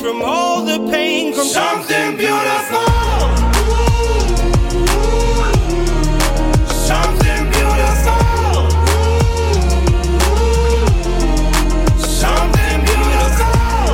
from all the pain comes something beautiful. Something beautiful. Something beautiful.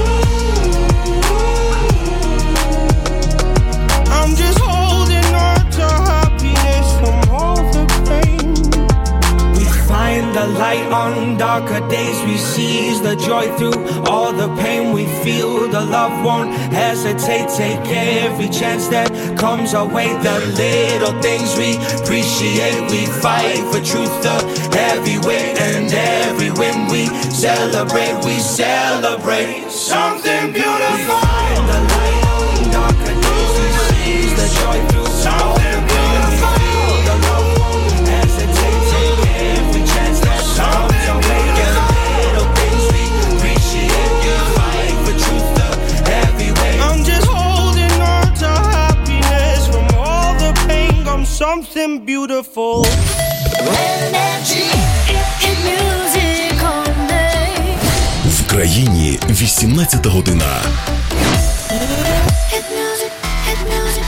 I'm just holding on to happiness from all the pain. We find the light on darker days. We seize the joy through all the pain we feel. The love won't hesitate. Take every chance that comes our way. The little things we appreciate. We fight for truth, the heavy weight. And every win we celebrate. We celebrate something beautiful. We find the light on darker days. We seize the joy through something beautiful. The love won't hesitate. Take every chance that comes our way. I'm just holding on to happiness from all the pain comes something beautiful. Energy, hit music all day. В країні 18 година. Hit music, hit music.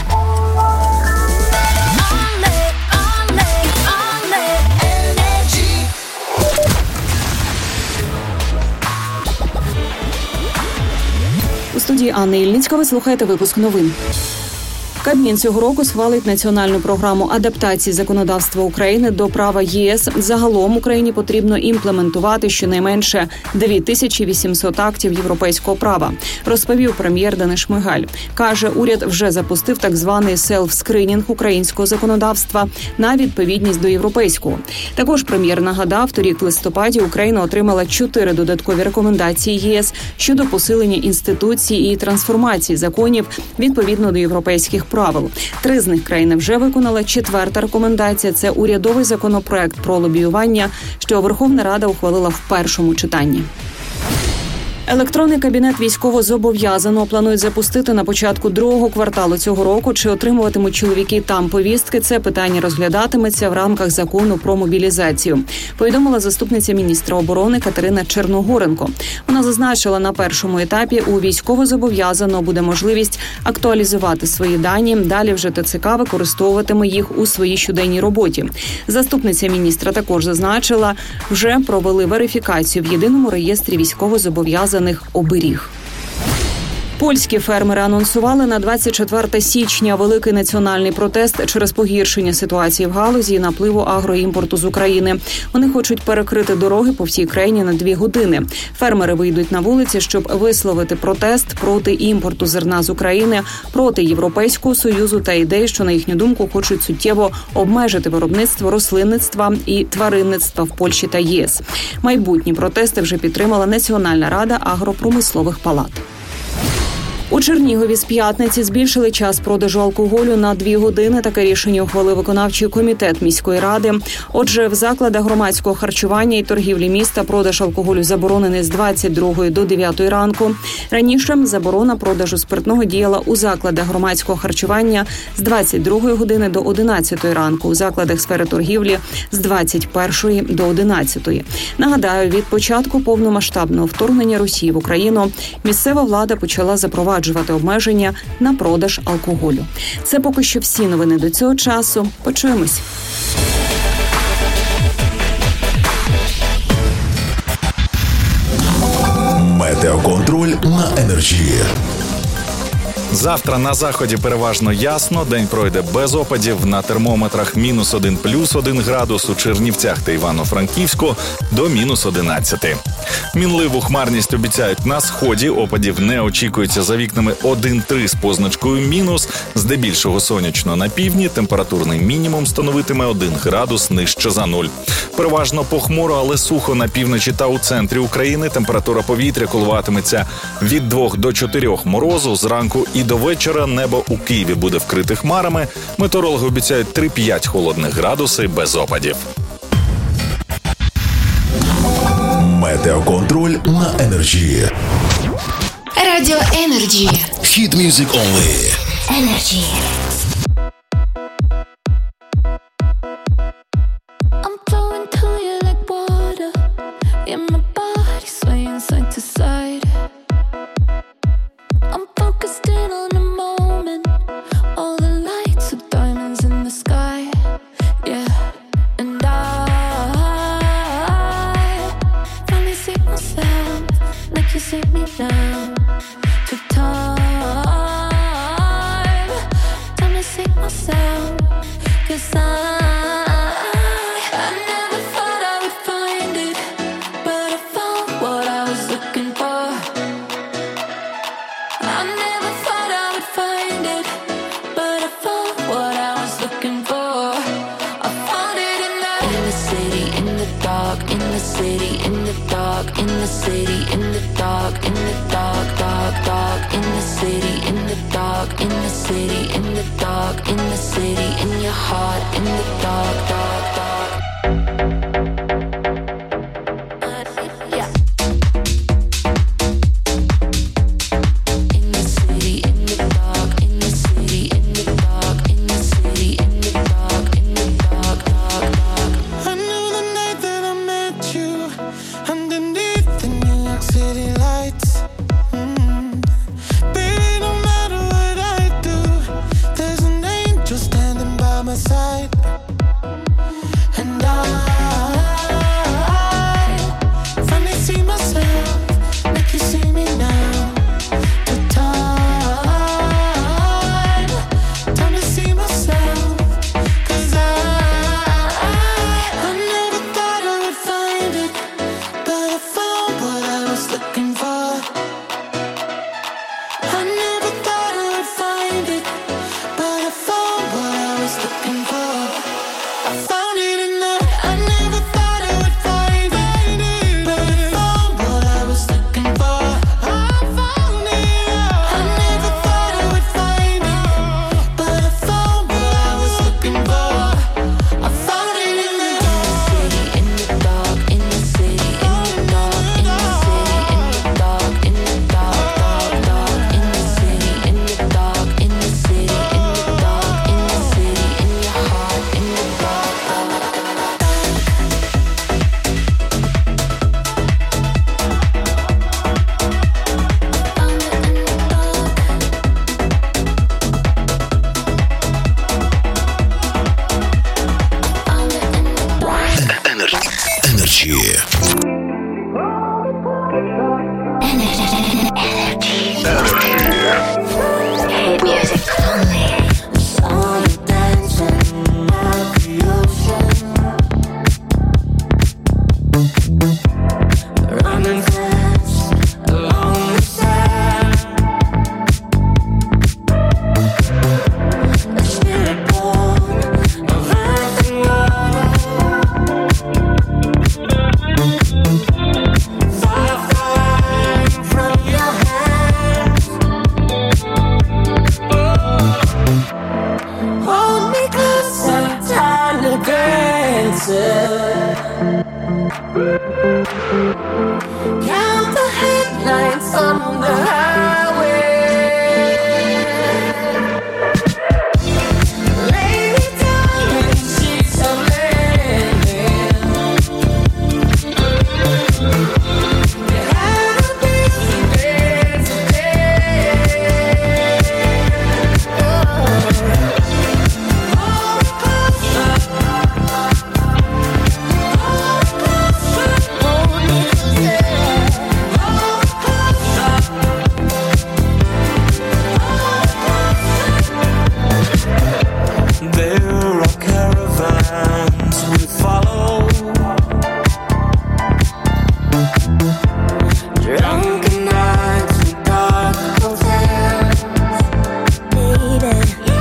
All night, all night, all night. Energy. У студії Анни Ільницька ви слухаєте випуск новин. Кабмін цього року схвалить національну програму адаптації законодавства України до права ЄС. Загалом Україні потрібно імплементувати щонайменше 2800 актів європейського права, розповів прем'єр Денис Шмигаль. Каже, уряд вже запустив так званий селф-скринінг українського законодавства на відповідність до європейського. Також прем'єр нагадав, торік в листопаді Україна отримала 4 додаткові рекомендації ЄС щодо посилення інституцій і трансформації законів відповідно до європейських правил. 3 з них країна вже виконала. 4-та рекомендація – це урядовий законопроект про лобіювання, що Верховна Рада ухвалила в першому читанні. Електронний кабінет військовозобов'язаного планують запустити на початку другого кварталу цього року. Чи отримуватимуть чоловіки там повістки? Це питання розглядатиметься в рамках закону про мобілізацію, повідомила заступниця міністра оборони Катерина Черногоренко. Вона зазначила, на першому етапі у військовозобов'язаного буде можливість актуалізувати свої дані. Далі вже ТЦК використовуватиме їх у своїй щоденній роботі. Заступниця міністра також зазначила, вже провели верифікацію в єдиному реєстрі військовозобов'язаних оберіг. Польські фермери анонсували на 24 січня великий національний протест через погіршення ситуації в галузі і напливу агроімпорту з України. Вони хочуть перекрити дороги по всій країні на 2 години. Фермери вийдуть на вулиці, щоб висловити протест проти імпорту зерна з України, проти Європейського Союзу та ідей, що, на їхню думку, хочуть суттєво обмежити виробництво рослинництва і тваринництва в Польщі та ЄС. Майбутні протести вже підтримала Національна рада агропромислових палат. У Чернігові з п'ятниці збільшили час продажу алкоголю на 2 години. Таке рішення ухвалив виконавчий комітет міської ради. Отже, в закладах громадського харчування і торгівлі міста продаж алкоголю заборонений з 22 до 9 ранку. Раніше заборона продажу спиртного діяла у закладах громадського харчування з 22 години до 11 ранку, у закладах сфери торгівлі з 21 до 11. Нагадаю, від початку повномасштабного вторгнення Росії в Україну місцева влада почала запроваджувати обмеження на продаж алкоголю. Це поки що всі новини до цього часу. Почуємось. Метеоконтроль на Енерджі. Завтра на заході переважно ясно, день пройде без опадів, на термометрах -1 +1 градус, у Чернівцях та Івано-Франківську до -11. Мінливу хмарність обіцяють на сході, опадів не очікується, за вікнами 1-3 з позначкою мінус, здебільшого сонячно на півдні, температурний мінімум становитиме 1 градус нижче за 0. Переважно похмуро, але сухо на півночі та у центрі України, температура повітря коливатиметься від 2 до 4 морозу, зранку і до вечора небо у Києві буде вкрите хмарами. Метеорологи обіцяють 3-5 холодних градуси без опадів. Метеоконтроль на Енерджі. Радіо Енерджі. Hit music only. Енерджі. I'm flowing to you like water. In my body swaying side to side. city, in the dark, in the city, in the dark, in the dark, dark, dark, in the city, in the dark, in the city, in the dark, in the city, in your heart, in the dark, dark, dark. Yeah. In the city, in the dark, in the city, in the dark, in the city, in the dark, in the dark, dark, dark. I knew the night that I met you underneath the New York City lights. Baby, no matter what I do, there's an angel standing by my side. And I finally see myself like you see me now. The time to see myself. 'Cause I never thought I would find it, but I found what I was looking for. I never thought I would find it, but I found what I was looking for. I found it in the. I never thought I would find it, but I found what I was looking for. I found it. I never thought I would find it, but I found what I was looking for. I found it in the. City, in the dark, in the city, in the dark, in the city, in the dark, in the dark, dark, dark, in the city, in the dark, in the city, in the dark, in the city, in your heart, in the dark, dark, dark. Energy. Hit music only. Saw you dancing by the ocean, running fast along the sand. A spirit born of earth and water, fire flying from your hands. Hold me closer, time to dance. Count the headlights on the highway. Lay me down in sheets of linen. You had a busy day today. Hold me closer. There are caravans we follow, drunken nights and dark hotels, baby.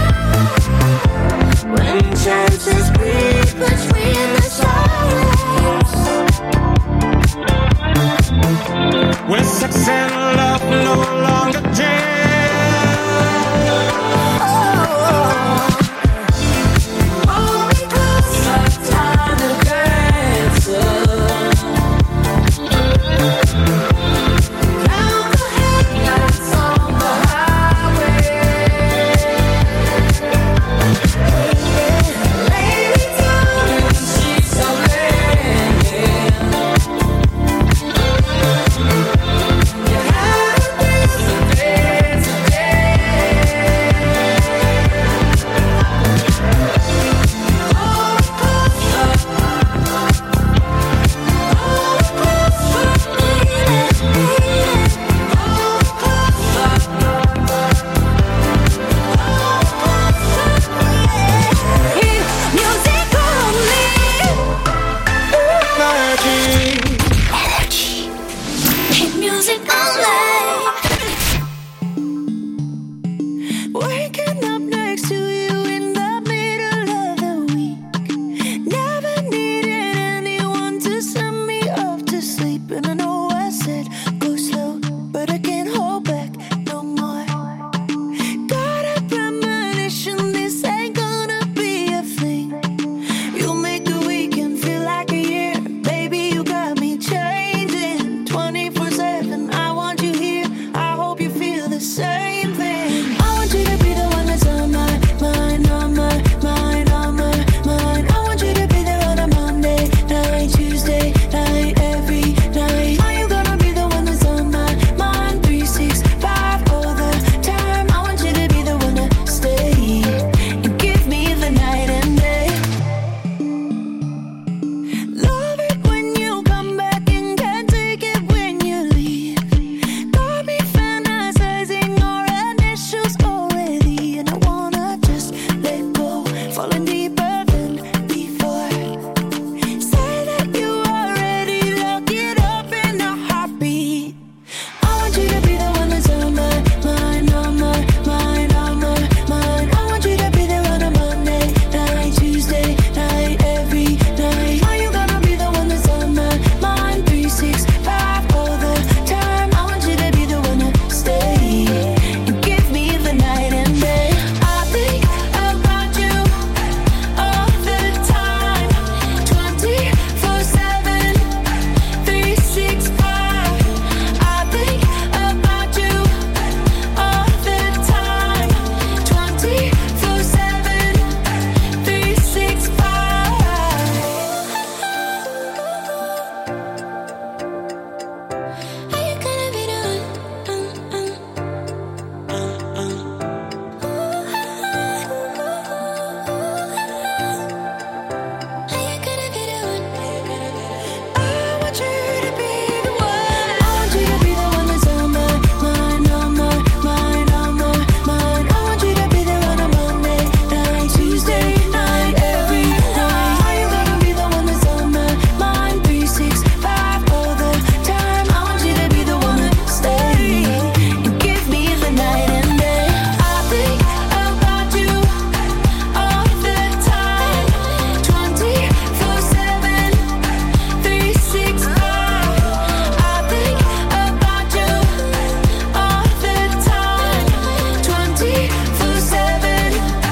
When chances creep between the silence, where sex and love no longer jam. Hold me closer, time to dance. Count the headlights on the highway. Lay me down in sheets of linen. You had And I know I said go slow, but I can't hold back no more. Got a premonition this ain't gonna be a fling. You'll make the weekend feel like a year. Baby, you got me changing 24/7. I want you here, I hope you feel the same thing. I want you to be the one that's on my mind, on my mind, on my mind. I want you to be there on a Monday night, Tuesday night, every night. Are you gonna be the one that's on my mind 365 all the time? I want you to be the one to stay and give me the night and day. Love it when you come back and can't take it when you leave. Got me fantasizing our initials already, and I wanna just let go, falling deeper than before. Say that you are ready, lock it up in a heartbeat. I want you to be the one that's on my mind, on my mind, on my mind. I want you to be there on a Monday night, Tuesday night, every night. Are you gonna be the one that's on my mind 365 all the time? I want you to be the one to stay and give me the night and day. I think about you all the time, 24/7, 365. I think about you all the time, 24/7, 365. Are you gonna be the one? Are you gonna be the one? I want you to be the one. I want you to be the one that's on my mind, on my mind, on my mind. I want you to be there on a Monday night, Tuesday night, every night. Are you gonna be the one that's on my mind 365 all the time? I want you to be the one to stay and give me the night and day. I think about you all the time, 24/7, 365. I think about you all the time, 24/7,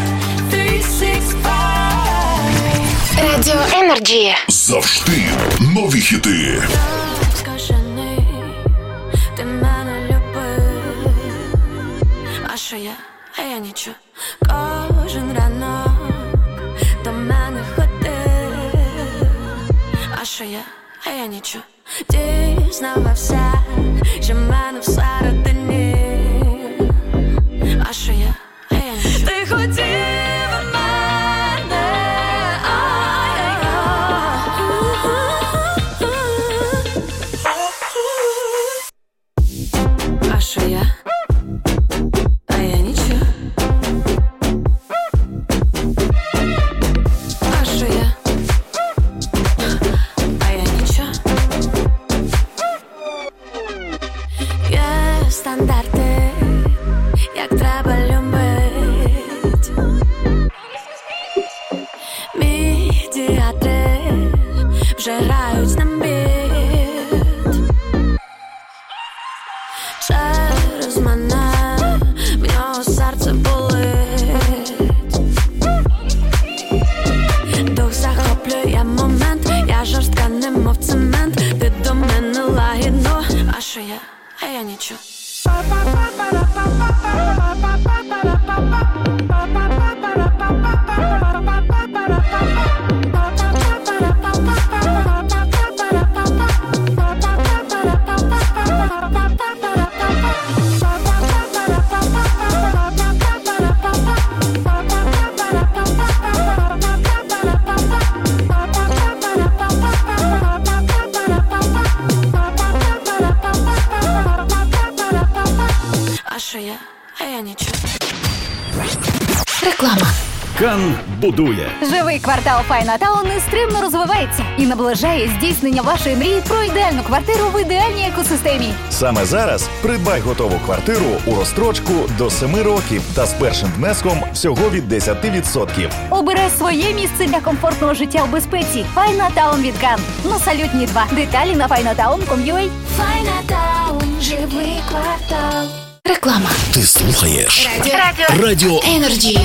365. Радіо Енерджі. Завжди нові хіти. Скажений, ти мене любив. А що я? А я нічого. Кожен ранок до мене ходив. А що я? А я нічого. Дізнавався, що в мене всередині. А що я? А я нічого. Ти хотів мене, а що я? А я нічого. А що я? А я нічого. Є стандарти, як треба любить. Медіатри вже грають з ним біт. Через мене в нього серце болить. Дух захоплює момент, я жорстка, немов цемент. Ти до мене лагідно, а що я? А я нічого. Реклама. Кан будує. Живий квартал Файнатаун нестримно розвивається і наближає здійснення вашої мрії про ідеальну квартиру в ідеальній екосистемі. Саме зараз придбай готову квартиру у розстрочку до 7 років та з першим внеском всього від 10%. Обирай своє місце для комфортного життя у безпеці. Файнатаун від Кан. На Салютній 2. Деталі на finatown.com.ua. Файнатаун, живий квартал. Реклама. Ти слухаєш Радіо Енерджі.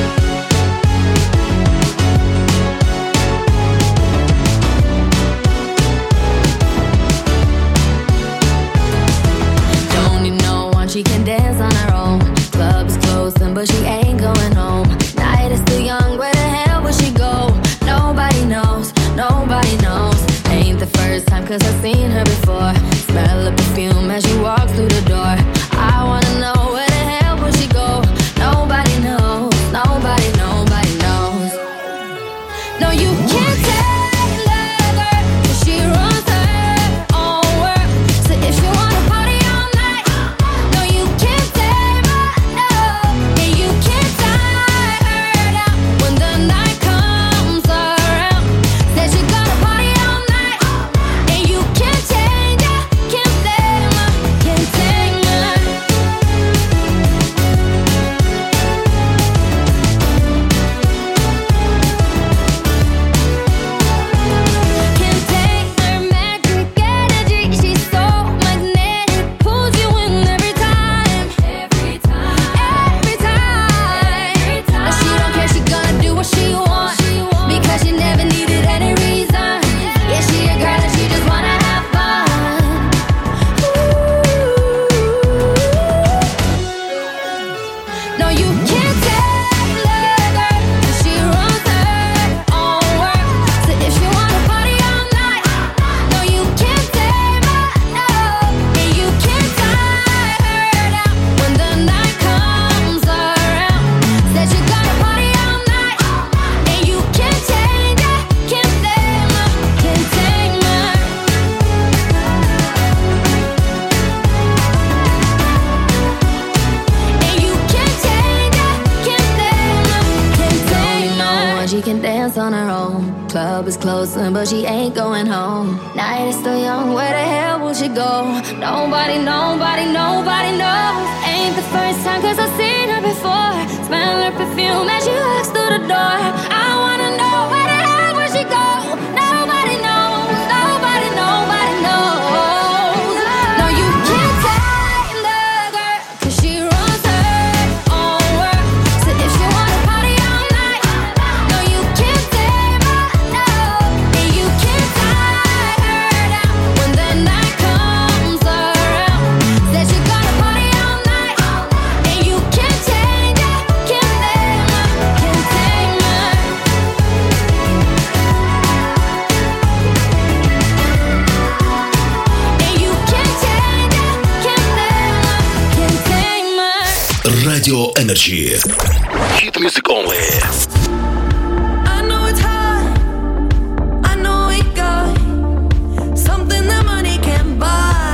She can dance on her own. Club is closing, but she ain't going home. Night is still young, where the hell will she go? Nobody knows, nobody knows. Ain't the first time, cause I've seen her before. Smell the perfume as she walks through the door. I wanna know, where the hell will she go? Nobody knows, nobody knows. No, you can't take her, cause she runs her own world. So if you wanna party all night, no, you can't tame her, no. And you can't tie her down when the night comes around. Said you gotta party all night, and you can't change her, can't blame her, can't tame her. Can't take her magic energy. She's so magnetic, pulls you in every time. Every time. Now she don't care, she gonna do what she wants, because she never needed any reason. Yeah, she a girl and she just wanna have fun. No, you can't take her, cause she runs her own world. So if you wanna party all night, no, you can't tame her, no. And you can't tie her down when the night comes around. Said you gotta party all night, and you can't change her, can't blame her, can't tame her. And you can't change her, can't blame her, can't tame her. She can dance on her own. Club is closing, but she ain't going home. Night is still young, where the hell will she go? Nobody knows. Ain't the first time, cause I've seen her before. Smell her perfume as she walks through the door. I wanna know, where the hell will she go? Nobody knows. No, you can't take the girl, cause she runs her own world. So if you wanna party all night, no, you can't tame her, no. And you can't tie her down when the night comes around. Said you gotta party all night, and you can't change her, can't blame her, can't tame her. And you can't change her, can't blame her, can't tame her. Радіо Енерджі. Hit music only. I know it's hard, I know it got something that money can't buy.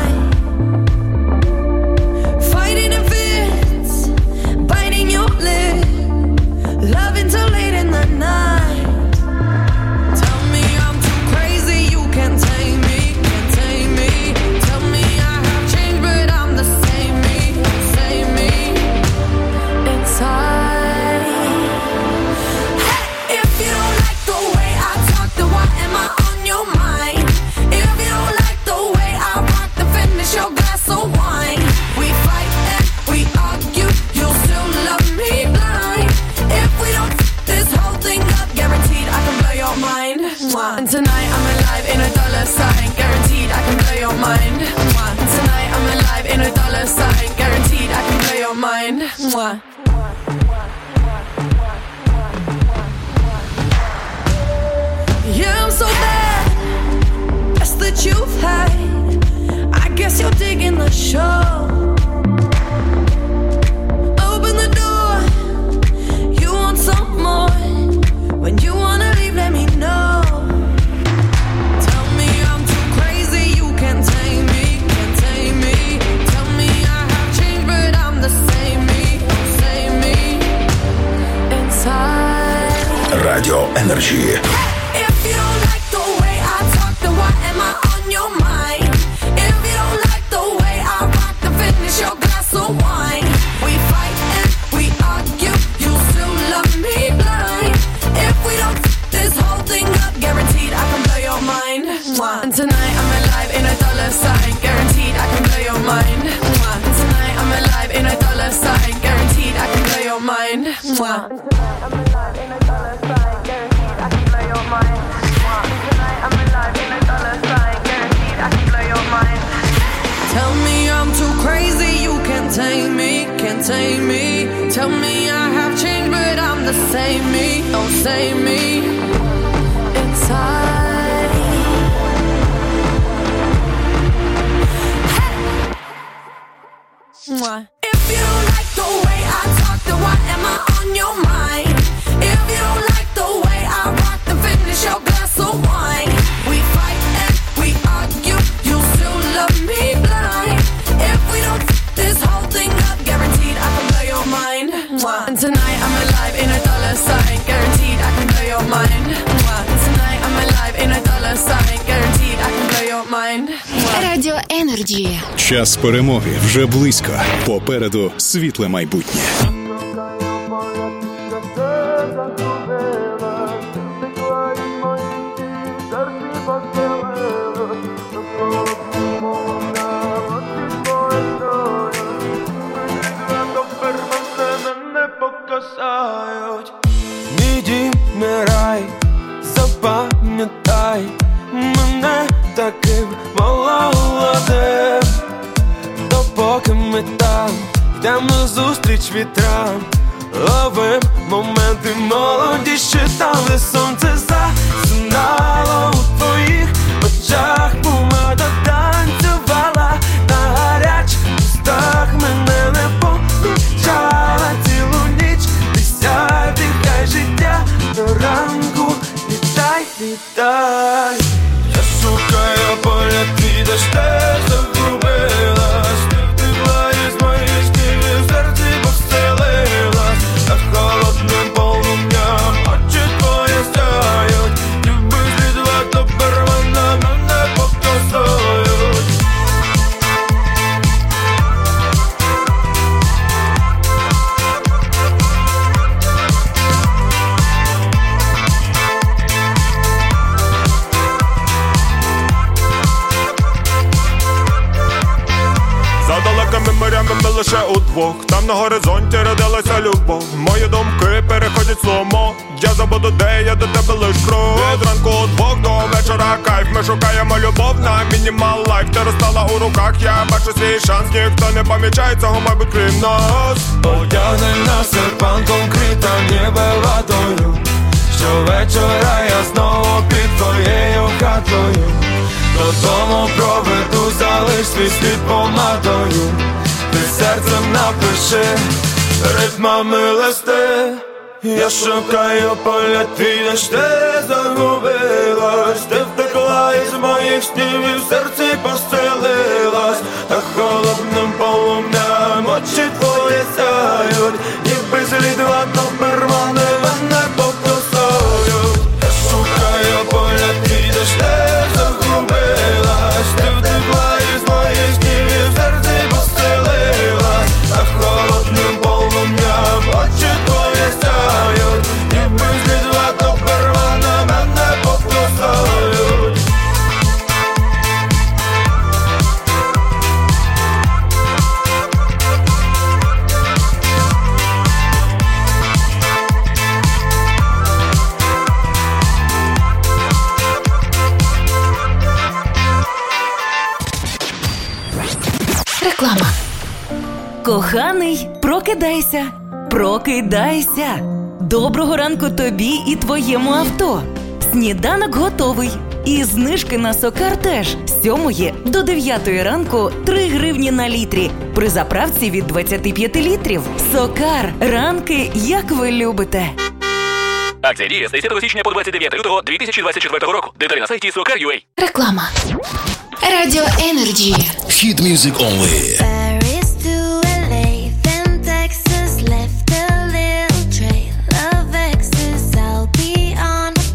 Fighting in fits, biting your lip, loving till late in the night. Tell me I'm too crazy, you can't tame me, can't tame me. Tell me I have changed, but I'm the same me, same me. It's hard. If you don't like the way I talk, then why am I on your mind? If you don't like the way I rock, then finish your glass of wine. We fight and we argue, you'll still love me blind. If we don't this whole thing up, guaranteed I can blow your mind. And tonight I'm alive in a dollar sign, guaranteed I can blow your mind. And tonight I'm alive in a dollar sign, guaranteed I can blow your mind. Yeah, I'm so bad, best that you've had. I guess you're digging the show. Open the door, you want some more. When you wanna leave, let me know. Tell me I'm too crazy, you can't tame me, can't tame me. Tell me I have changed, but I'm the same me, same me. Inside. Energy. If you don't like the way I talk, then why am I on your mind? If you don't like the way I rock, then finish your glass of wine. We fight and we argue, you still love me blind. If we don't f this whole thing up, guaranteed I can blow your mind. And tonight I'm alive in a dollar sign, guaranteed I can blow your mind. And tonight I'm alive in a dollar sign, guaranteed I can blow your mind. And tonight I'm alive in a dollar sign, guaranteed I can blow your mind. And tonight I'm alive in a dollar sign, guaranteed I can blow your mind. Tell me I'm too crazy, you can't tame me, can't tame me. Tell me I have changed, but I'm the same me, don't save me. Inside. Hey. If you don't like the way I talk, then why am I on your mind? If you don't like the way I rock, then finish your glass of wine. We fight and we argue, you still love me blind. If we don't f this whole thing up, guaranteed I can blow your mind. And tonight I'm alive in a dollar sign, guaranteed I can blow your mind. And tonight I'm alive in a dollar sign, guaranteed I can blow your mind. Радіо Energy. Час перемоги вже близько. Попереду світле майбутнє. Мій дім не рай, запам'ятай мене таким молодим. Допоки ми там йдемо назустріч вітрам, ловим моменти молодіші там, де сонце засинало у твоїх очах. Помада танцювала на гарячих устах, мене не помічала цілу ніч. Присядь, дихай життя до ранку, вітай, вітай. Я шукаю поля, твій дощ теж загубилась. Ти втекла із моїх снів, в серці поселилась. Та холодним полум'ям очі твої сяють. Люби слідва, то первинна мене покосують. За далекими морями ми лише удвох, там на горизонті родилася любов. Мої думки переходять сломо, я забуду, де я до тебе лиш крок. Від ранку удвох до вечора кайф, ми шукаємо любов на мінімал лайф. Ти розстала у руках, я бачу свій шанс, ніхто не помічає цього, мабуть, крім нас. Одягнена серпанком крита ніби ватою. Щовечора я знову під твоєю хатою. Додому проведу, залиш свій слід помадою. Ти серцем напиши ритмами листи. Я шукаю поля, твій дощ ти загубилась. Ти втекла із моїх снів і в серці поселилась. Та холодним полум'ям очі твої сяють. Ніби слідва, то первани мене покосують. Я шукаю поля, твій дощ ти загубилась. Ти втекла із моїх снів і в серці поселилась. Та холодним полум'ям очі твої сяють. Ніби слідва, то первани мене покосують. Реклама. Коханий, прокидайся, прокидайся. Доброго ранку тобі і твоєму авто. Сніданок готовий. І знижки на Сокар теж. З 7 до 9 ранку 3 гривні на літрі. При заправці від 25 літрів. Сокар. Ранки, як ви любите. Акція діє з 10 січня по 29 лютого 2024 року. Деталі на сайті Сокар.ua. Реклама. Радіо Energy. Hit music only. Paris to LA, then Texas left a little trail of exes. I'll be on a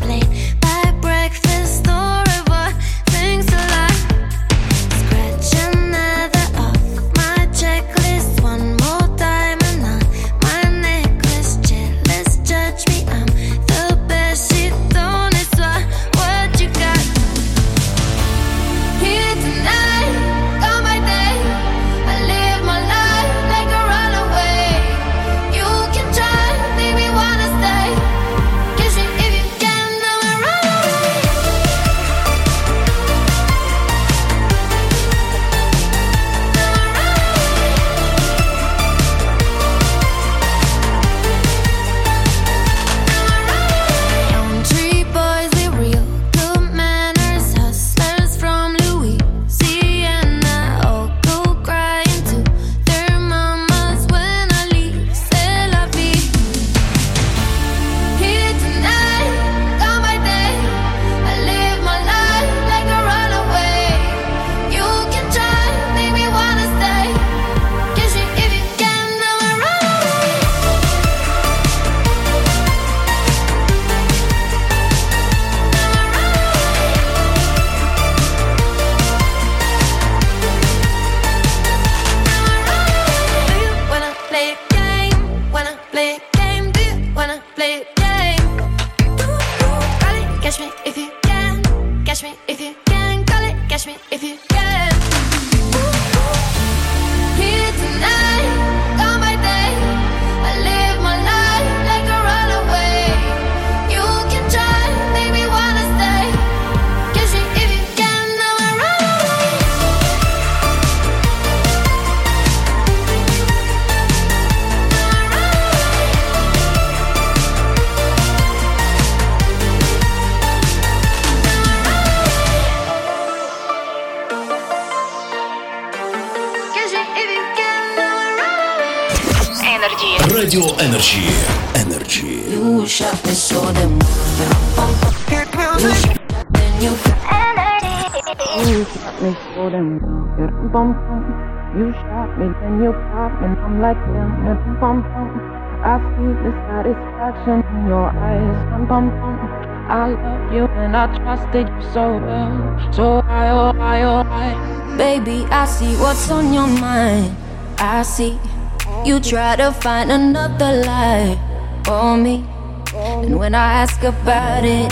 Energy. Радіо Energy. Energy. You shot me so damn well. You shot then you You shot me so damn well. You shot me then you pop and I'm like damn. I see the satisfaction in your eyes. I love you and I trusted you so well. So I, baby, I see what's on your mind. I see you try to find another lie for me. And when I ask about it,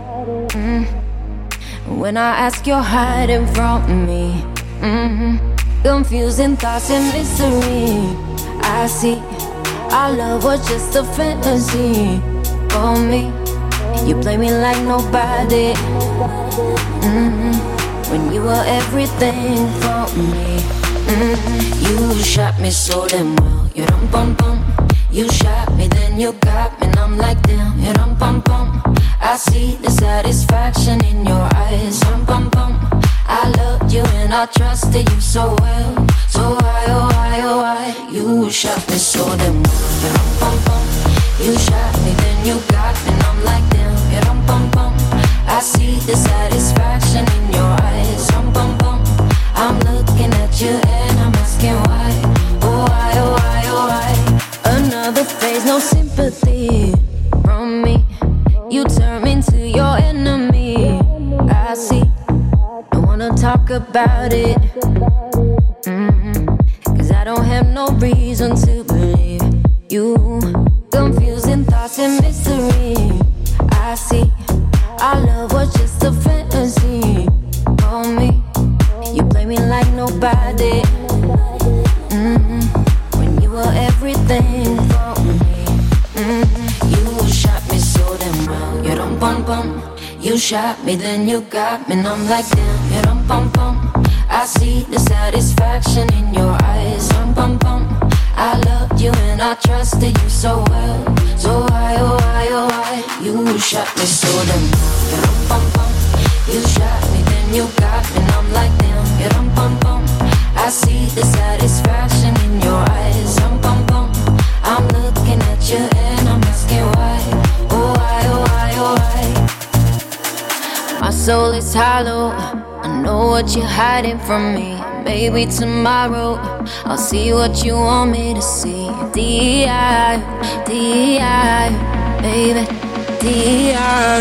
when I ask, you're hiding from me. Confusing thoughts and mystery. I see our love was just a fantasy for me. You play me like nobody. When you were everything for me. You shot me so damn well. You dum bum bum. You shot me, then you got me, and I'm like damn. You dum bum bum. I see the satisfaction in your eyes. Dum bum bum. I loved you and I trusted you so well. So why, oh why, oh why? You shot me so damn well. You dum bum bum. You shot me, then you got me, and I'm like damn. You dum bum bum. I see the satisfaction in your eyes. Dum bum bum. I'm looking at you and I'm asking why. Oh why, oh why, oh why? Another phase, no sympathy from me. You turn me into your enemy. I see. I wanna talk about it. Cause I don't have no reason to believe you. Confusing thoughts and mystery. I see. Our love was just a fantasy for me. You play me like nobody. When you were everything for me. You shot me so damn well. You dum bum bum. You shot me, then you got me, and I'm like damn. You dum bum bum. I see the satisfaction in your eyes. Dum bum bum. I loved you and I trusted you so well. So why, oh why, oh why? You shot me so damn well. You dum bum bum. You shot me, then you got me, and I'm like damn. You dum bum bum. I see the satisfaction in your eyes. Dum bum bum. I'm looking at you and I'm asking why. Oh why, oh why, oh why? My soul is hollow. I know what you're hiding from me. Maybe tomorrow I'll see what you want me to see. D.I., D.I., baby, D.I.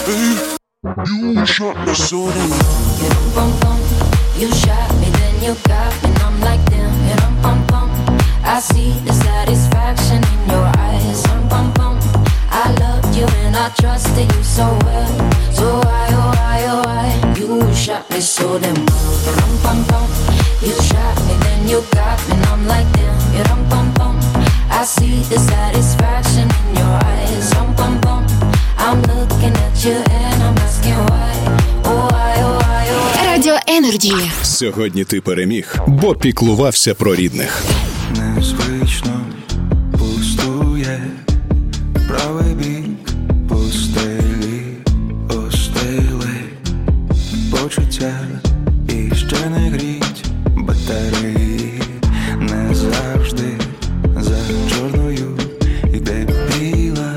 You shot me so damn well. You dum bum bum. You shot me, then you got me, and I'm like damn. You dum bum bum. I see the satisfaction in your eyes. Dum bum bum. I loved you and I trusted you so well. So why, oh why, oh why? You shot me so damn well. You dum bum bum. You shot me, then you got me, and I'm like damn. You dum bum bum. I see the satisfaction in your eyes. Dum bum bum. I'm looking at you and I'm asking why. Oh why, oh why, oh why? Радіо Energy. Сьогодні ти переміг, бо піклувався про рідних. Незвично пустує правий бік пустелі, остили почуття і ще не гріть батареї. Не завжди за чорною йде біла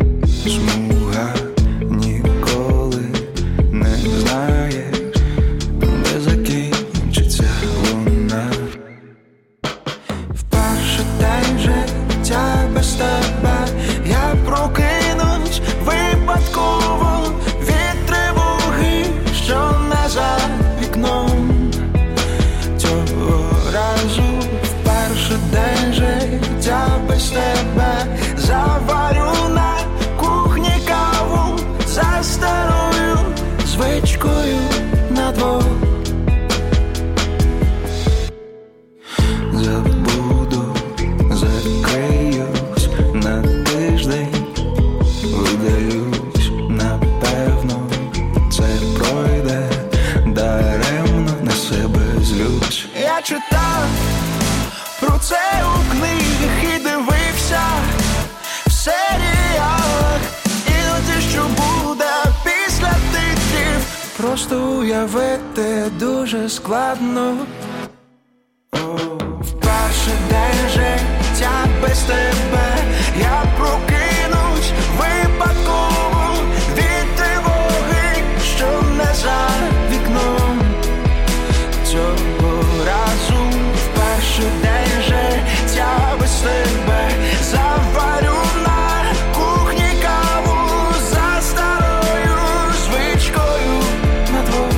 смуга. Ніколи не знаєш, де закінчиться вона. Вперше день життя без тебе. Я прокинусь випадково від тривоги, що не за вікном. Цього разу вперше день життя без тебе. Заварю на кухні каву за старою звичкою на двох. Забуду, закриюсь на тиждень, видаюсь, напевно, це пройде, даремно на себе злюсь. Я читав про це у книгах і дивився в серіалах. Іноді що буде після титрів, просто уявити дуже складно. Вперше день життя життя без тебе. Я прокинусь випадково від тривоги, що не за вікном. Цього разу в перший день життя без тебе заварю на кухні каву за старою звичкою на двох.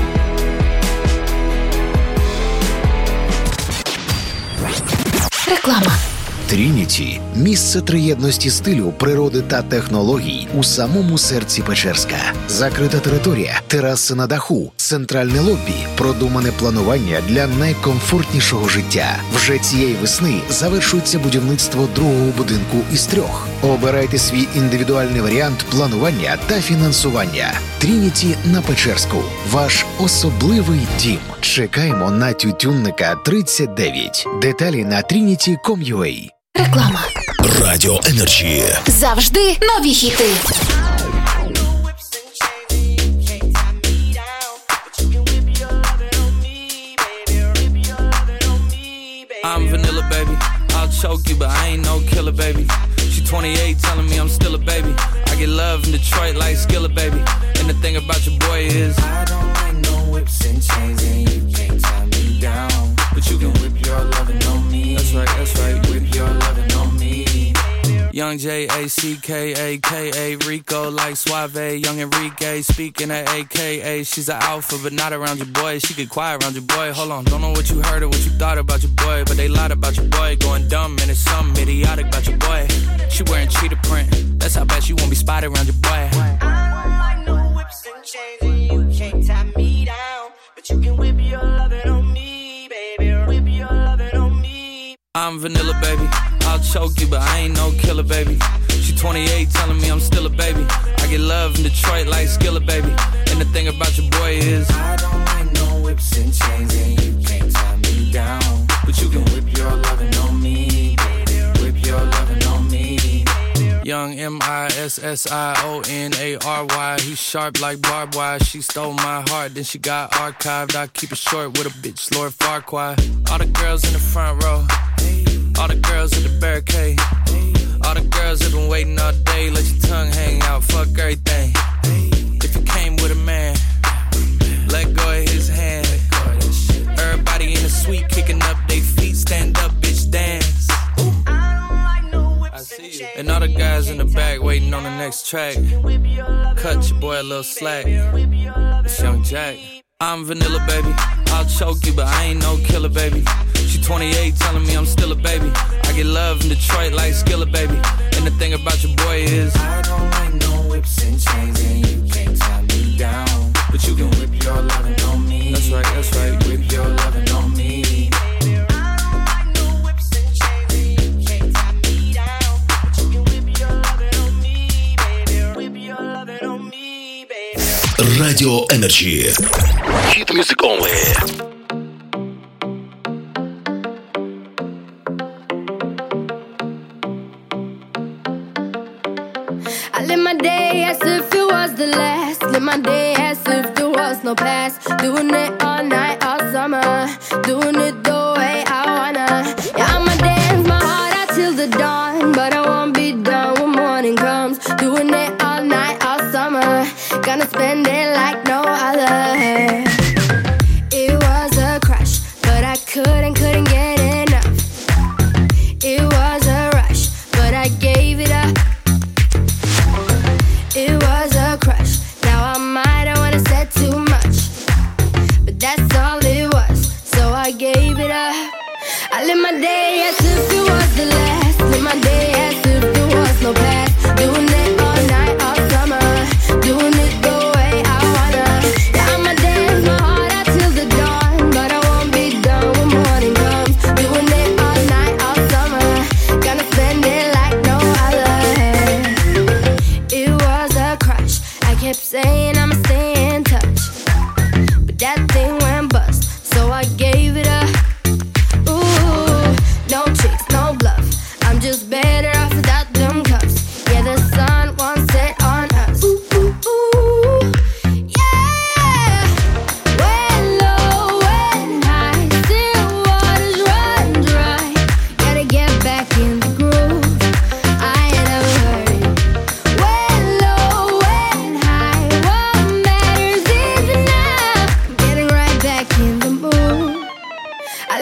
Реклама. Трініті – місце триєдності стилю, природи та технологій у самому серці Печерська. Закрита територія, тераси на даху, центральне лобі, продумане планування для найкомфортнішого життя. Вже цієї весни завершується будівництво другого будинку із 3. Обирайте свій індивідуальний варіант планування та фінансування. Трініті на Печерську. Ваш особливий дім. Чекаємо на Тютюнника 39. Деталі на trinity.com.ua. Реклама. Радіо Енерджі. Завжди нові хіти. I'm vanilla, baby. I'll choke you, but I ain't no killer, baby. She 28, telling me I'm still a baby. I get love in Detroit like Skillet, baby. And the thing about your boy is I don't like no whips and chains, and you can't tie me down. But you can whip your lovin' on me. That's right, whip your lovin' on me. Young J-A-C-K-A-K-A, Rico like Suave, Young Enrique, speaking at AKA. She's an alpha, but not around your boy. She get quiet around your boy. Hold on, don't know what you heard or what you thought about your boy, but they lied about your boy. Going dumb, and it's something idiotic about your boy. She wearing cheetah print, that's how bad she won't be spotted around your boy. I don't like no whips and chains, and you can't tie me down. But you can whip your lovin' on me, baby. Whip your lovin' on me. I'm vanilla, baby. I'll choke you, but I ain't no killer, baby. She 28, telling me I'm still a baby. I get love in Detroit like Skillet, baby. And the thing about your boy is I don't like no whips and chains, and you can't tie me down. But you can whip your lovin' on me, baby. Whip your lovin' on me. Young M-I-S-S-I-O-N-A-R-Y. He's sharp like barbed wire. She stole my heart, then she got archived. I keep it short with a bitch, Lord Farquaad. All the girls in the front row, all the girls at the barricade, all the girls have been waiting all day. Let your tongue hang out, fuck everything. If you came with a man, let go of his hand. Everybody in the suite kicking up their feet. Stand up, bitch, dance. I see you. And all the guys in the back waiting on the next track. Cut your boy a little slack. It's Young Jack. I'm vanilla, baby. I'll choke you, but I ain't no killer, baby. She 28, telling me I'm still a baby. I get love in Detroit like Skillet, baby. And the thing about your boy is I don't like no whips and chains, and you can't tie me down. But you can whip your lovin' on me. That's right, whip your lovin' on me. Радіо Енерджі. Hit music only. I live my day as if it was the last. Live my day as if there was no past. Doing it all night, all summer. Doing it the way I wanna. Yeah, I'ma dance my heart out till the dawn. But I won't be done when morning comes. Doing it all night, all summer. Gonna spend it like no other. It was a crush, but I couldn't get enough. It was a rush, but I gave it up. It was a crush. Now I might have wanna said too much, but that's all it was. So I gave it up. I live my day as if it was the last. Live my day as if there was no past. Doing it all night, all summer. Doing it the way I wanna. Yeah, I'ma dance my heart out till the dawn, but I won't be done when morning comes. Doing it all night, all summer. Gonna spend it like no other. It was a crush. I kept saying I'ma stay in touch, but that thing went bust, so I gave it up. Ooh, no tricks, no bluff.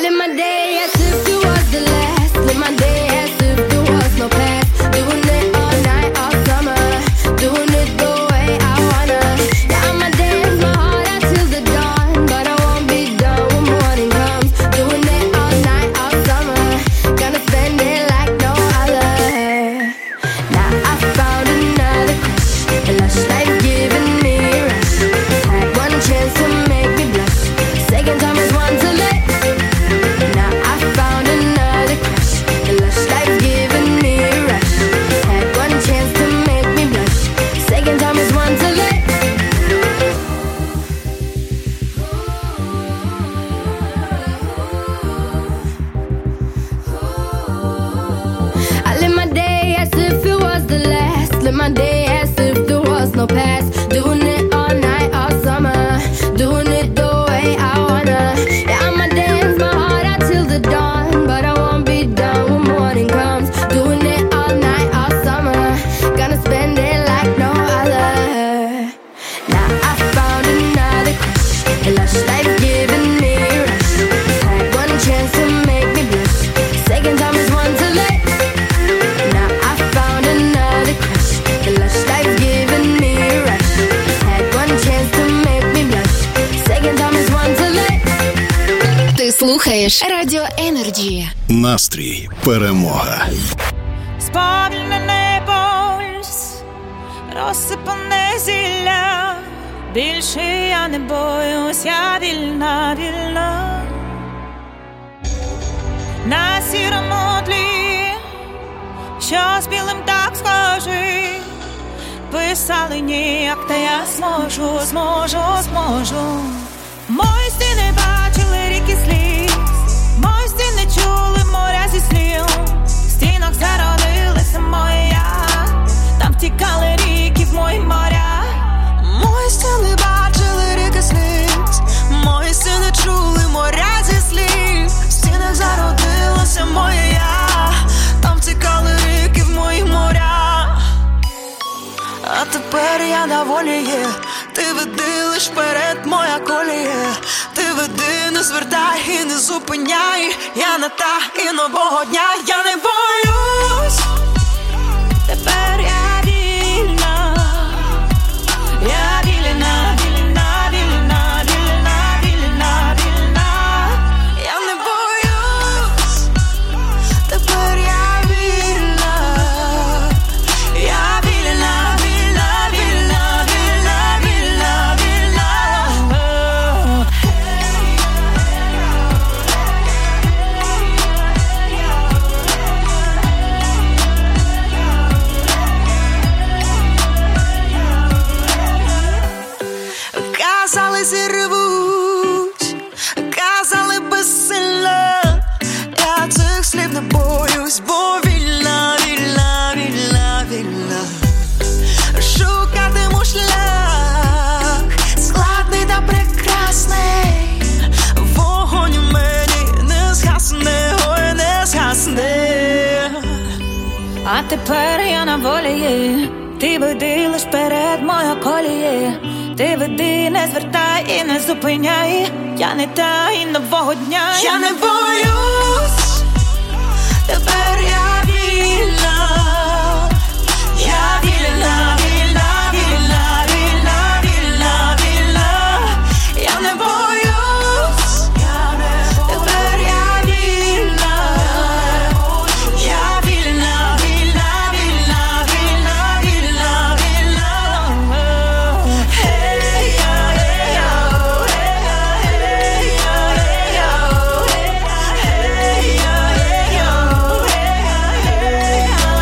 live my day as if it was the last. Live my day as if there was no past. Doing it all night, all summer. Doing it the way I wanna. Yeah, I'ma dance my heart out till the dawn, but I won't be done when morning comes. Doing it all night, all summer. Gonna spend it like no other. Now I found another crush. A lush life giving me a rush. Had one chance to make me blush. Second time is one to let. Now I found another crush. A lush life giving me a rush. Had one chance to make me blush. Second time is one to let. I live my day as if it was the last. Live my day as if there was no past. Doing it all night, all summer. Doing it the way I wanna. Yeah, I'ma dance my heart out till the dawn, but I won't be done when morning comes. Doing it all night, all summer. Gonna spend it like no other. Now I found another crush. A lush life giving me a rush. Had one chance to make me blush. Second time is one to let. Now I found another crush. A lush life giving me a rush. Had one chance to make me blush. Second time is one to let. Ти слухаєш Радіо Енерджі. Настрій, перемога. Сповільнений пульс, розсипане зілля. Більше я не боюсь, я вільна, вільна. На сірому тлі, що з білим так схожий. Писали ніяк, та я зможу, зможу, зможу. Мої стіни бачили ріки сліз, мої стіни чули моря зі слів. В стінах зародилася моя, там втікали ріки в мої моря. Мої стіни бачили ріки сліз, мої стіни чули моря зі слів. В стінах зародилася моя, там втікали ріки в мої моря. А тепер я на волі є. Ти веди лиш вперед, моя колія. Ти веди, не звертай і не зупиняй. Я не та і нового дня, я не боюсь. Тепер я вільна. Я вільна, вільна, вільна, вільна, вільна, вільна. Я не боюсь. Тепер я вільна. Я вільна, вільна, вільна, вільна, вільна, вільна. Казали зірвуть, казали безсилля. Я цих слів не боюсь, бо вільна, вільна, вільна, вільна. Шукатиму шлях, складний та прекрасний. Вогонь у мені не згасне, ой, не згасне. А тепер я на волі є. Ти веди лиш вперед, моя коліє. Ти веди, не звертай і не зупиняй. Я не та і нового дня, я не боюсь. Тепер я вільна. Я вільна, вільна, вільна, вільна, вільна, вільна. Я не боюсь. Тепер я вільна. Я вільна, вільна, вільна, вільна, вільна, вільна. Hey, yeah, hey, yo, hey, yo, hey, yo, hey, yo, hey, yo, hey, yo, hey, yo.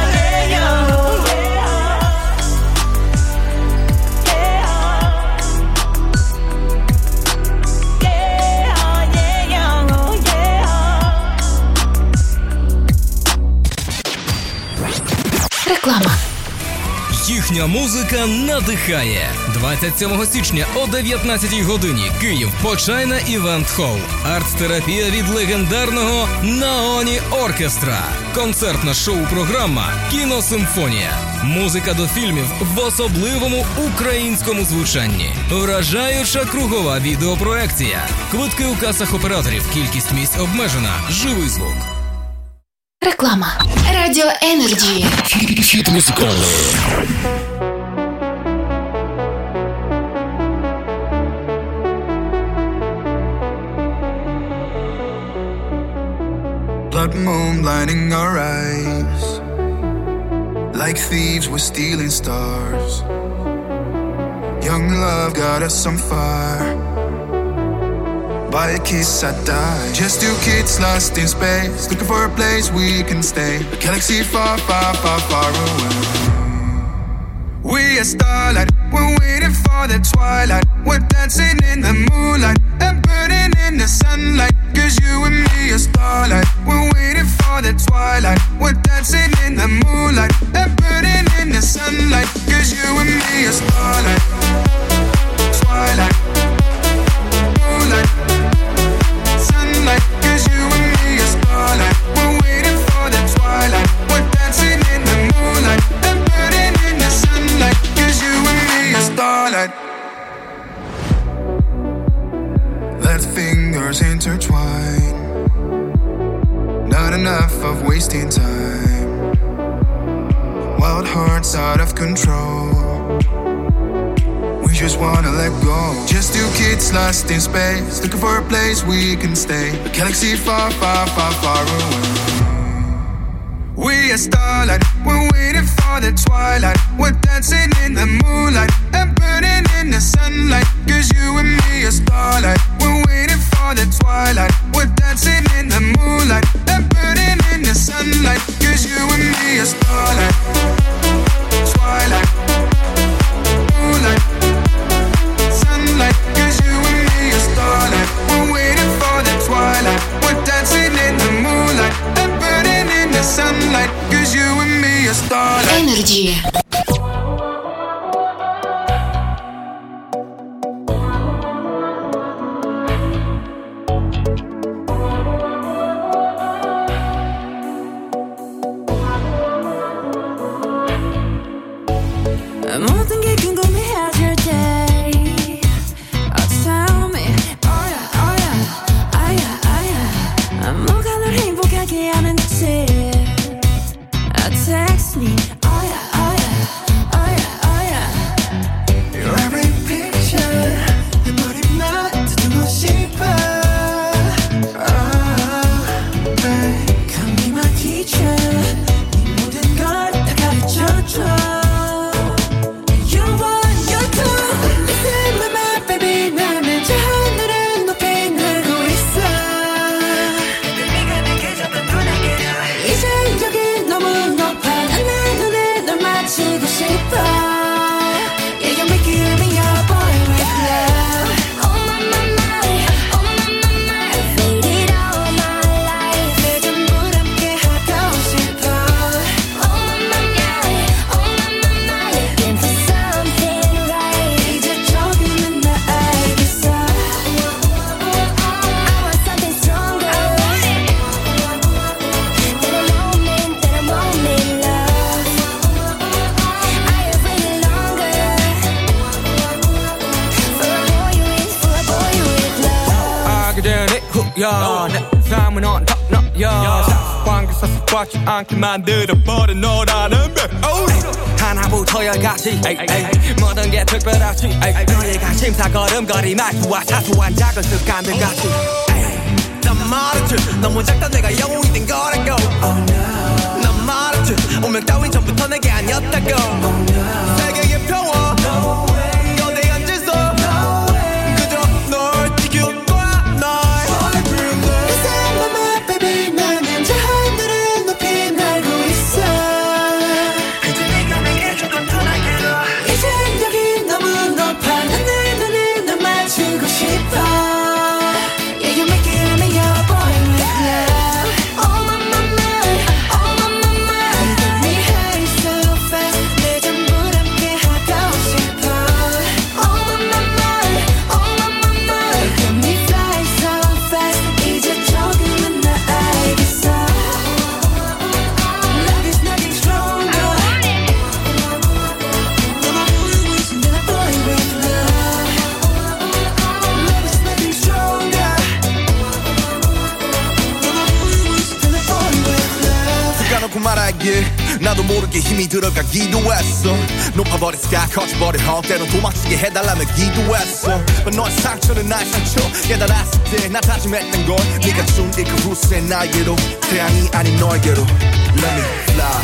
Їхня музика надихає. 27 січня о 19 годині Київ, Почайна Івент Холл. Арт-терапія від легендарного Наоні Оркестра. Концертна шоу-програма «Кіносимфонія». Музика до фільмів в особливому українському звучанні. Вражаюча кругова відеопроекція. Квитки у касах операторів. Кількість місць обмежена. Живий звук. Реклама. Радіо Енерджі. Хіт музикальний. Blood moon blinding our eyes. Like thieves we're stealing stars. Young love got us on fire. By a kiss I die. Just two kids lost in space, looking for a place we can stay. A galaxy far, far, far, far away. We are starlight, we're waiting for the twilight. We're dancing in the moonlight and burning in the sunlight. Cause you and me are starlight. We're waiting for the twilight. We're dancing in the moonlight and burning in the sunlight. Cause you and me are starlight. Twilight. Moonlight. Sunlight. Cause you and me are starlight. We're waiting for the twilight. We're dancing in the moonlight and burning in the sunlight. Cause you and me are starlight. Let fingers intertwine. Not enough of wasting time. Wild hearts out of control. We just wanna let go. Just two kids lost in space, looking for a place we can stay. A galaxy far, far, far, far away. We are starlight, we're waiting for the twilight. We're dancing in the moonlight and burning in the sunlight. Cause you and me are starlight. We're waiting for the twilight. We're dancing in the moonlight and burning in the sunlight. Cause you and me are starlight. Twilight. Moonlight. Sunlight. Cause you and me are starlight. We're waiting for the twilight. We're dancing in the moonlight and burning in the sunlight. Cause you and me are starlight. Energy. 모든 게 궁금해질 때 tell me oh yeah oh yeah oh yeah oh yeah 뭐가 널 행복하게 하는지 text me oh yeah oh yeah oh yeah oh yeah Your every picture 내 머리만 듣고 싶어 Come be my teacher 네 모든 걸 다 가르쳐줘 내 삶은 on top 너야 사소한 게 사소하지 않게 만들어버린 너라는 배 하나부터 열까지 모든 게 특별하지 너의 관심사 걸음걸이 말투와 사소한 작은 습관들 같이 난 말했지 너무 작다 내가 영웅이 된 거라고 난 말했지 운명 따윈 전부터 내게 아니었다고 세계의 평화 거대한 질서 그저 널 지킬 거야 Oh my, my, my, oh my, my, my. You got me high so fast. 내 알게 나도 모르게 힘이 들어가기도 했어 높아버린 sky 커져버린 헛 때론 도망치게 해달라며 기도했어 너의 상처는 나의 상처 깨달았을 때 나 다짐했던 걸 네가 준 이 그 후세 나에게로 태양이 아닌 너에게로 Let me fly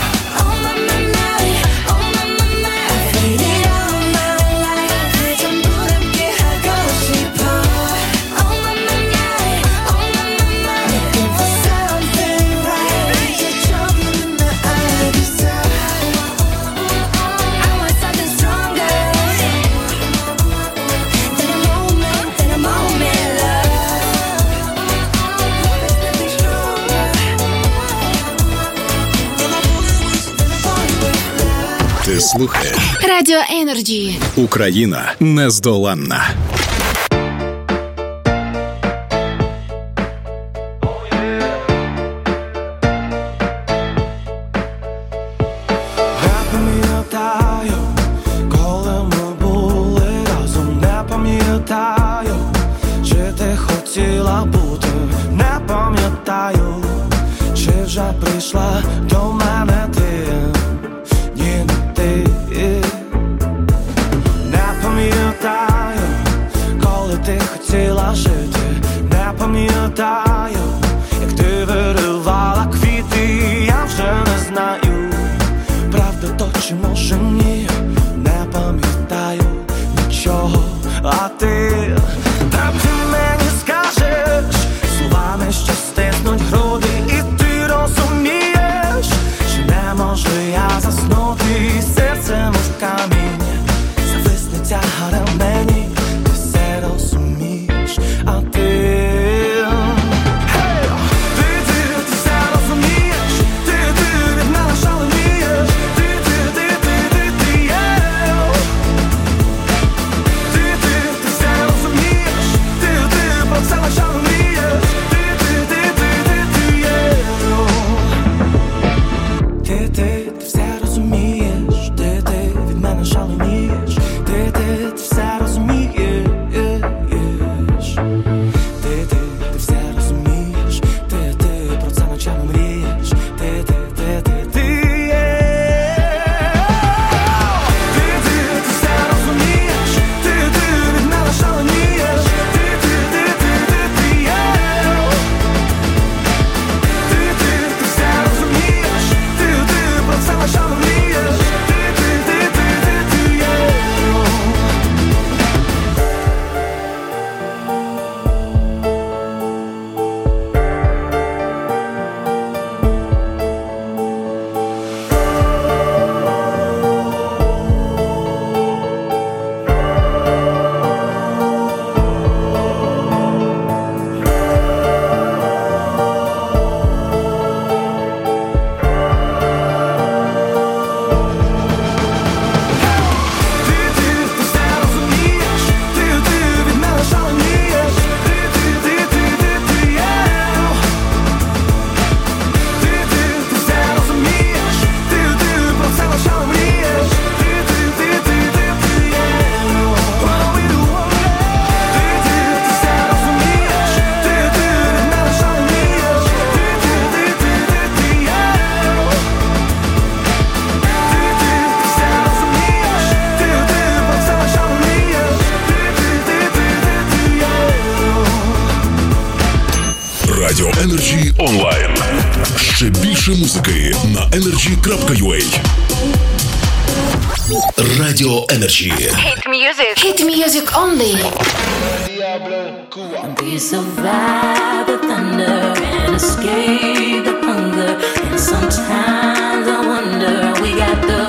Ти слухаєш Радіо Енерджі. Україна нездоланна. Не пам'ятаю, коли ми були разом. Не пам'ятаю, чи ти хотіла бути. Не пам'ятаю, чи вже прийшла до мене ти. Ні, не ти. Не пам'ятаю, коли ти хотіла жити. Не пам'ятаю, як ти виривала квіти. Я вже не знаю, правда то чи може ні. Не пам'ятаю нічого, а ти. Та ти мені скажеш словами, що стиснуть груди. І ти розумієш, що не можу я заснути. Серцем в камінь зависне тягар в мені. Ти все розумієш, а ти. Радіо Energy онлайн. Ще більше музики на energy.ua. Радіо Energy. Hit music. Hit music only. We survive the thunder and escape the hunger. And sometimes I wonder we got the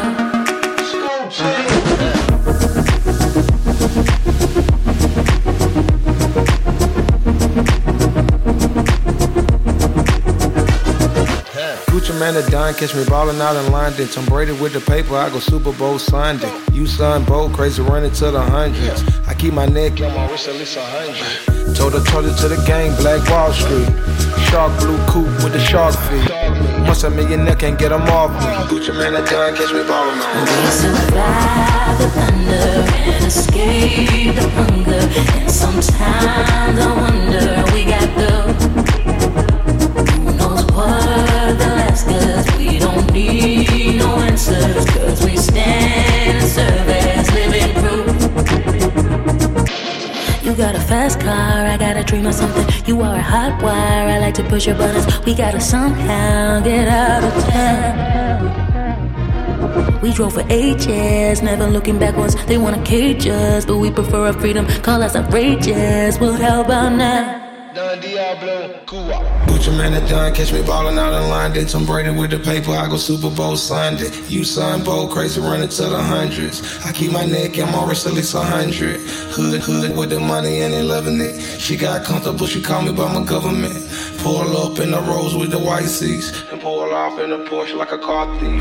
Gucci man a dime, catch me ballin' out in London. Tom Brady with the paper, I go Super Bowl Sunday. You son Bo, crazy running to the hundreds. I keep my neck on my wrist at least 100. Told her to the gang, Black Wall Street. Shark blue coupe with the shark feet. Once a millionaire can't get them off me. Gucci man a dime, catch me ballin' on. We survive the thunder and escape the hunger. And sometimes I wonder we got the who knows what the last, 'cause we don't need got a dream or something. You are a hot wire, I like to push your buttons. We gotta somehow get out of town. We drove for ages, never looking backwards. They wanna cage us, but we prefer our freedom. Call us outrageous, well how about now? Don Diablo, Cuba. Gucci man and Don, catch me ballin' out in London. Tom Brady with the paper, I go Super Bowl Sunday. You son, bold, crazy, running to the hundreds. I keep my neck and my wrist at least 100. Hood with the money and they loving it. She got comfortable, she called me by my government. Pull up in the Rolls with the white seats, and pull off in the Porsche like a car thief.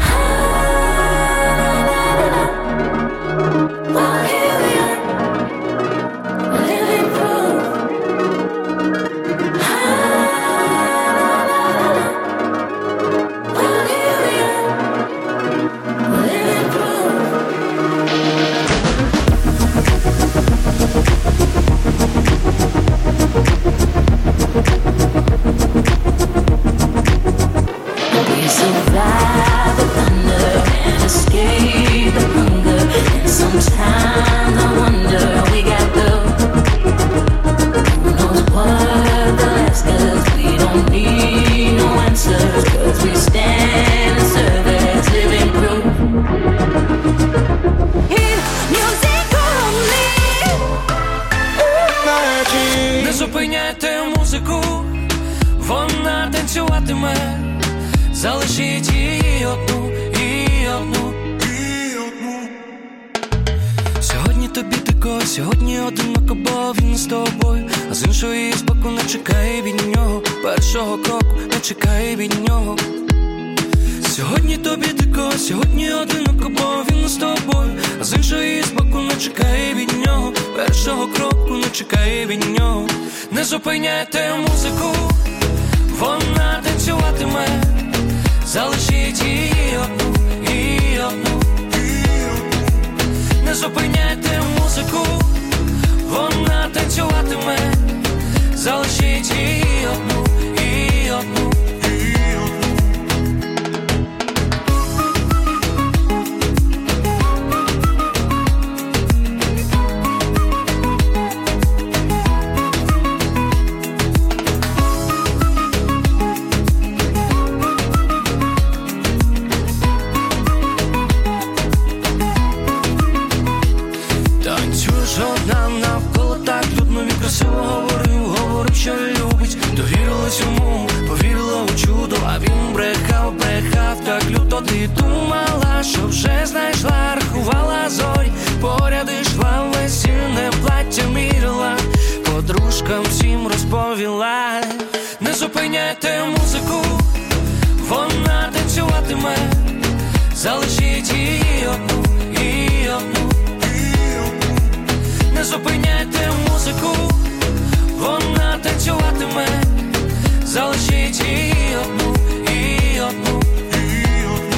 Не зупиняйте музику, вона танцюватиме. Залишіть її одну, і одну, і одну. Сьогодні тобі дико, сьогодні одиноко, бо він з тобою. А з іншої з боку не чекай від нього, першого кроку не чекай від нього. Сьогодні тобі дико, сьогодні одиноко, бо він з тобою. А з іншої з боку не чекай від нього, першого кроку не чекай від нього. Не зупиняйте музику, вона танцюватиме. Залишіть її одну, і одну, і одну. Не зупиняйте музику, вона танцюватиме. Залишіть її одну, і одну. Одна навколо так людно, він красиво говорив, що любить. Довірилась йому, повірила у чудо, а він брехав, так люто. Ти думала, що вже знайшла, рахувала зорі, поряд ішла, весільне плаття мірила, подружкам всім розповіла. Не зупиняйте музику, вона танцюватиме. Залишіть її одну, і одну. Не зупиняйте музику, вона танцюватиме. Залишіть її одну, і одну, і одну.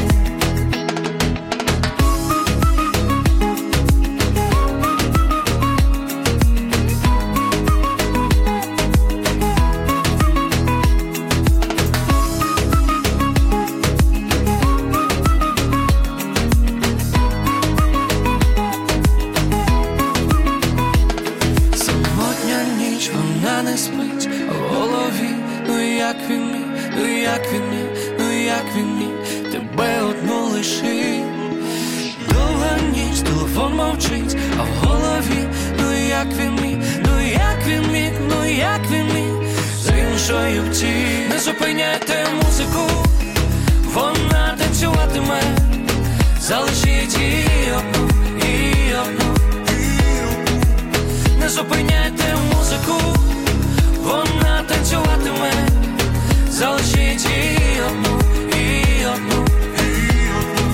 Не спить в голові, ну як він міг, ну як він міг, ну як він міг тебе одну лишить. Довга ніч, телефон мовчить, а в голові, ну як він міг, ну як він міг, ну як він міг з іншою втік. Не зупиняйте музику, вона танцюватиме. Залишіть її одну, і одну, і одну. Не зупиняйте музику, вона танцюватиме. Залишіть її одну, і одну, і одну.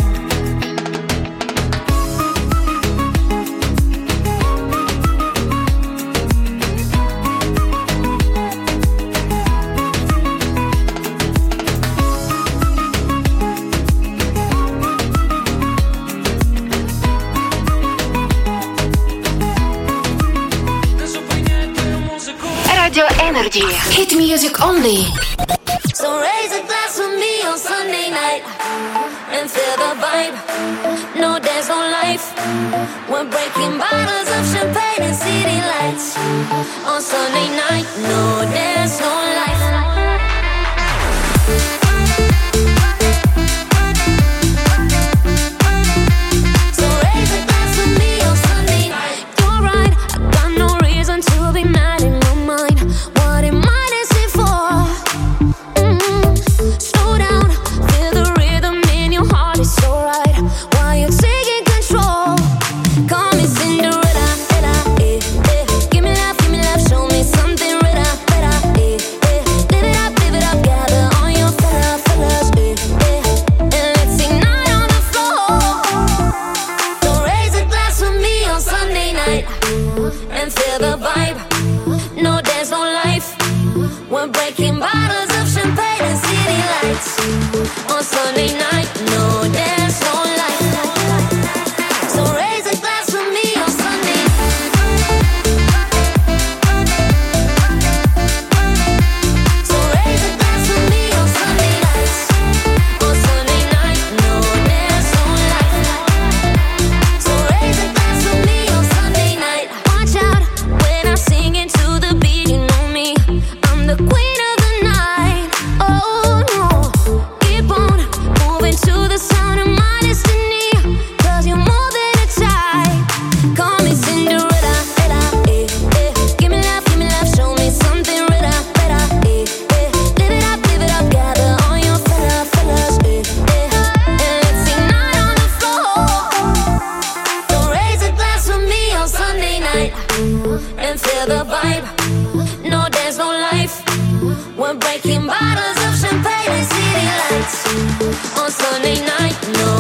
Radio Energy. Hit music only. So raise a glass with me on Sunday night and feel the vibe. no dance, no life. We're breaking bottles of champagne and city lights. On Sunday night, no dance, no life. So raise a glass with me on Sunday night. You're right, I got no reason to be mad in my mind. What am I dancing for? Slow down, feel the rhythm in your heart, it's alright. While you're taking control, call me Cinderella, give me love, show me something red, live it up, gather all your fellas, and let's ignite on the floor. So raise a glass with me on Sunday night, and feel the vibe, no dance, no life. We're breaking bottles of champagne and city lights. On Sunday night, no dance, no life. So raise a glass with me on Sunday. So raise a glass with me on Sunday nights. On Sunday night, no dance, no life. So raise a glass with me on Sunday night. Watch out when I'm singing to the beat, you know me. I'm the queen of the night. Oh no, keep on moving to the sound of my destiny. 'Cause you're more than a type. Call me Cinderella, give me love, show me something red, live it up, gather all your fellas, and let's ignite on the floor. So raise a glass with me on Sunday night, and feel the vibe, no dance, no life. We're breaking bottles of champagne and city lights. On Sunday night, no